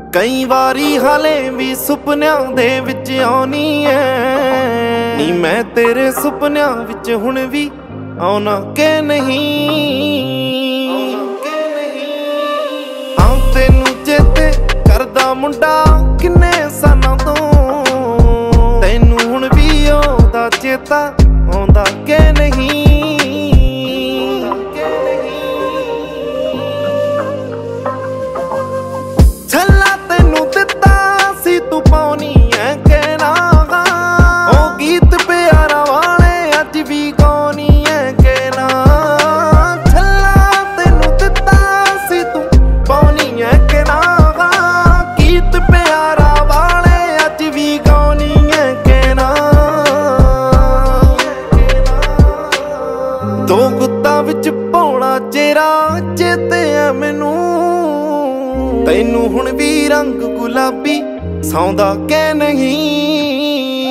ਕਈ ਵਾਰੀ ਹਾਲੇ ਵੀ ਸੁਪਨਿਆਂ ਦੇ ਵਿੱਚ ਆਉਣੀ ਐ ਨੀ ਮੈਂ ਤੇਰੇ ਸੁਪਨਿਆਂ ਵਿੱਚ ਹੁਣ ਵੀ ਆਉਣਾ ਕਿ ਨਹੀਂ। ਹਾਂ ਤੈਨੂੰ ਚੇਤੇ ਕਰਦਾ ਮੁੰਡਾ ਕਿੰਨੇ ਸਾਲਾਂ ਤੋਂ, ਤੈਨੂੰ ਹੁਣ ਵੀ ਉਹਦਾ ਚੇਤਾ ਆਉਂਦਾ ਕਿ ਨਹੀਂ। ਛੱਲਾ ਤੈਨੂੰ ਦਿੱਤਾ ਸੀ ਤੂੰ ਪਾਉਣੀ ਐ ਕਿ ਨਾ, ਉਹ ਗੀਤ ਪਿਆਰਾਂ ਵਾਲੇ ਅੱਜ ਵੀ ਗਾਉਣੀ ਐ ਕਿ ਨਾ। ਛੱਲਾ ਤੈਨੂੰ ਦਿੱਤਾ ਸੀ ਤੂੰ ਪਾਉਣੀ ਐ ਕਿ ਨਾ, ਗੀਤ ਪਿਆਰਾਂ ਵਾਲੇ ਅੱਜ ਵੀ ਗਾਉਣੀ ਐ ਕਿ ਨਾ। ਦੋ ਗੁੱਤਾਂ ਵਿੱਚ ਪਾਉਣਾ ਚਿਹਰਾ ਚੇਤੇ ਐ ਮੈਨੂੰ, ਤੈਨੂੰ ਹੁਣ ਵੀ ਰੰਗ ਗੁਲਾਬੀ ਸੌਂਦਾ ਕਿ ਨਹੀਂ।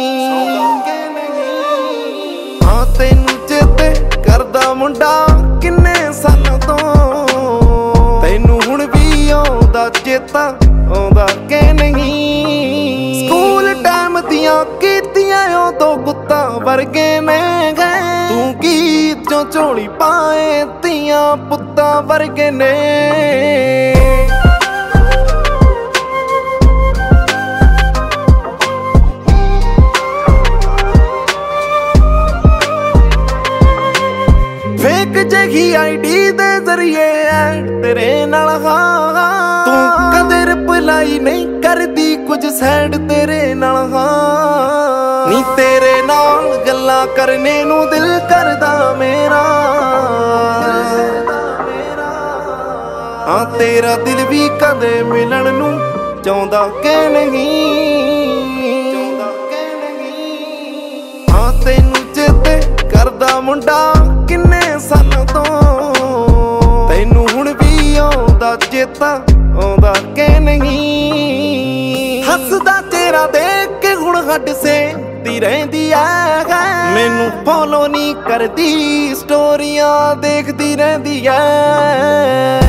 ਹਾਂ ਤੈਨੂੰ ਚੇਤੇ ਕਰਦਾ ਮੁੰਡਾ ਕਿੰਨੇ ਸਾਲਾਂ ਤੋਂ, ਤੈਨੂੰ ਹੁਣ ਵੀ ਆਉਂਦਾ ਚੇਤਾ ਆਉਂਦਾ ਕਿ ਨਹੀਂ। ਸਕੂਲ ਟਾਈਮ ਦੀਆਂ ਕੀਤੀਆਂ ਉਦੋਂ ਗੁੱਤਾਂ ਵਰਗੇ ਨੇ ਗਏ, ਤੂੰ ਗੀਤ ਚੋਂ ਝੋਲੀ ਪਾਏ ਧੀਆਂ ਪੁੱਤਾਂ ਵਰਗੇ ਨੇ। ਜਿਹੀ ਆਈਡੀ ਦੇ ਜ਼ਰੀਏ ਐਡ ਤੇਰੇ ਨਾਲ ਹਾਂ, ਤੂੰ ਕਦੇ ਰਿਪਲਾਈ ਨਹੀਂ ਕਰਦੀ ਕੁਝ ਸੈਡ ਤੇਰੇ ਨਾਲ ਹਾਂ। ਨੀ ਤੇਰੇ ਨਾਲ ਗੱਲਾਂ ਕਰਨੇ ਨੂੰ ਦਿਲ ਕਰਦਾ ਮੇਰਾ, ਹਾਂ ਤੇਰਾ ਦਿਲ ਵੀ ਕਦੇ ਮਿਲਣ ਨੂੰ ਚਾਹੁੰਦਾ ਕਿ ਨਹੀਂ। ਹਾਂ ਤੈਨੂੰ ਚੇਤੇ ਕਰਦਾ ਮੁੰਡਾ ਕਿੰਨੇ ਸਾਲਾਂ ਤੋਂ, ਤੈਨੂੰ ਹੁਣ ਵੀ ਆਉਂਦਾ ਚੇਤਾ ਆਉਂਦਾ ਕਿ ਨਹੀਂ। ਹੱਸਦਾ ਚਿਹਰਾ ਦੇਖ ਕੇ ਹੁਣ ਹੱਡ ਸੇਕਦੀ ਰਹਿੰਦੀ ਐ, ਮੈਨੂੰ ਫੋਲੋ ਨਹੀਂ ਕਰਦੀ ਸਟੋਰੀਆਂ ਦੇਖਦੀ ਰਹਿੰਦੀ ਐ।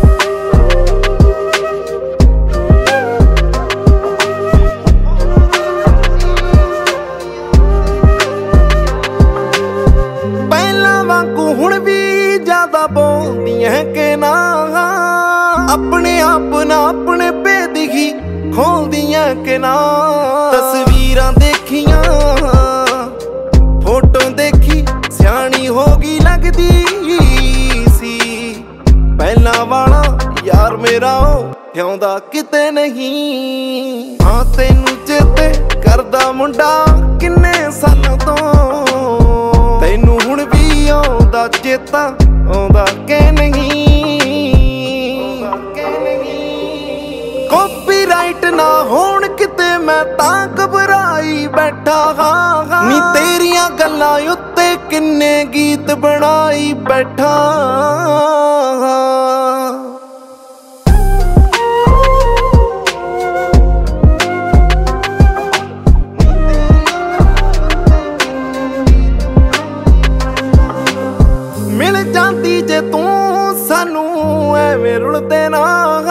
ਹੁਣ ਵੀ ਜ਼ਿਆਦਾ ਬੋਲਦੀਆਂ ਕਿ ਨਾ, ਆਪਣੇ ਆਪ ਨਾ ਆਪਣੇ ਭੇਦ ਹੀ ਖੋਲਦੀਆਂ ਕਿ ਨਾ। ਤਸਵੀਰਾਂ ਦੇਖੀਆਂ ਫੋਟੋ ਦੇਖੀ ਸਿਆਣੀ ਹੋ ਗਈ ਲੱਗਦੀ ਸੀ, ਪਹਿਲਾਂ ਵਾਲਾ ਯਾਰ ਮੇਰਾ ਉਹ ਆਉਂਦਾ ਕਿਤੇ ਨਹੀਂ। ਹਾਂ ਤੈਨੂੰ ਚੇਤੇ ਕਰਦਾ ਮੁੰਡਾ ਕਿੰਨੇ ਸਾਲਾਂ ਤੋਂ, ਤੈਨੂੰ ਹੁਣ ਵੀ ਆਉਂਦਾ ਚੇਤਾ ਆਉਂਦਾ ਕਿ ਨਹੀਂ। ਕਾਪੀਰਾਈਟ ਨਾ ਹੋਣ ਕਿਤੇ ਮੈਂ ਤਾਂ ਘਬਰਾਈ ਬੈਠਾ ਹਾਂ, ਨੀ ਤੇਰੀਆਂ ਗੱਲਾਂ ਉੱਤੇ ਕਿੰਨੇ ਗੀਤ ਬਣਾਈ ਬੈਠਾ ਹਾਂ। ਮਿਲ ਜਾਂਦੀ ਜੇ ਤੂੰ ਸਾਨੂੰ ਐਵੇਂ ਰੁਲਦੇ ਨਾ,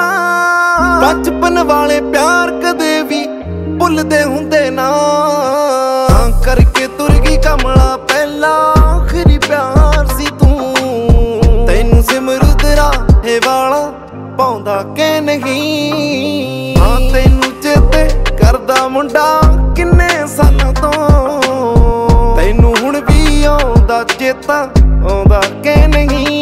ਬਚਪਨ ਵਾਲੇ ਪਿਆਰ ਕਦੇ ਵੀ ਭੁੱਲਦੇ ਹੁੰਦੇ ਨਾ। ਕਰਕੇ ਤੁਰ ਗਈ ਕਮਲਾ ਪਹਿਲਾ ਆਖਰੀ ਪਿਆਰ ਸੀ ਤੂੰ, ਤੈਨੂੰ ਸਿਮਰਦ ਰਾਹੇ ਵਾਲਾ ਪਾਉਂਦਾ ਕਿ ਨਹੀਂ। ਹਾਂ ਤੈਨੂੰ ਚੇਤੇ ਕਰਦਾ ਮੁੰਡਾ ਕਿੰਨੇ ਸਾਲਾਂ ਤੋਂ, ਤੈਨੂੰ ਹੁਣ ਵੀ ਆਉਂਦਾ ਚੇਤਾ ਆਉਂਦਾ ਕਿ ਨਹੀਂ।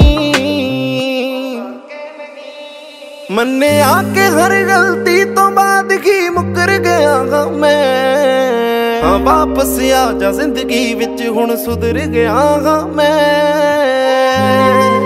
ਮੰਨਿਆ ਕਿ ਹਰ ਗਲਤੀ ਤੋਂ ਬਾਅਦ ਹੀ ਮੁੱਕਰ ਗਿਆ ਹਾਂ ਮੈਂ, ਹਾਂ ਵਾਪਸ ਆ ਜਾ ਜ਼ਿੰਦਗੀ ਵਿੱਚ ਹੁਣ ਸੁਧਰ ਗਿਆ ਹਾਂ ਮੈਂ।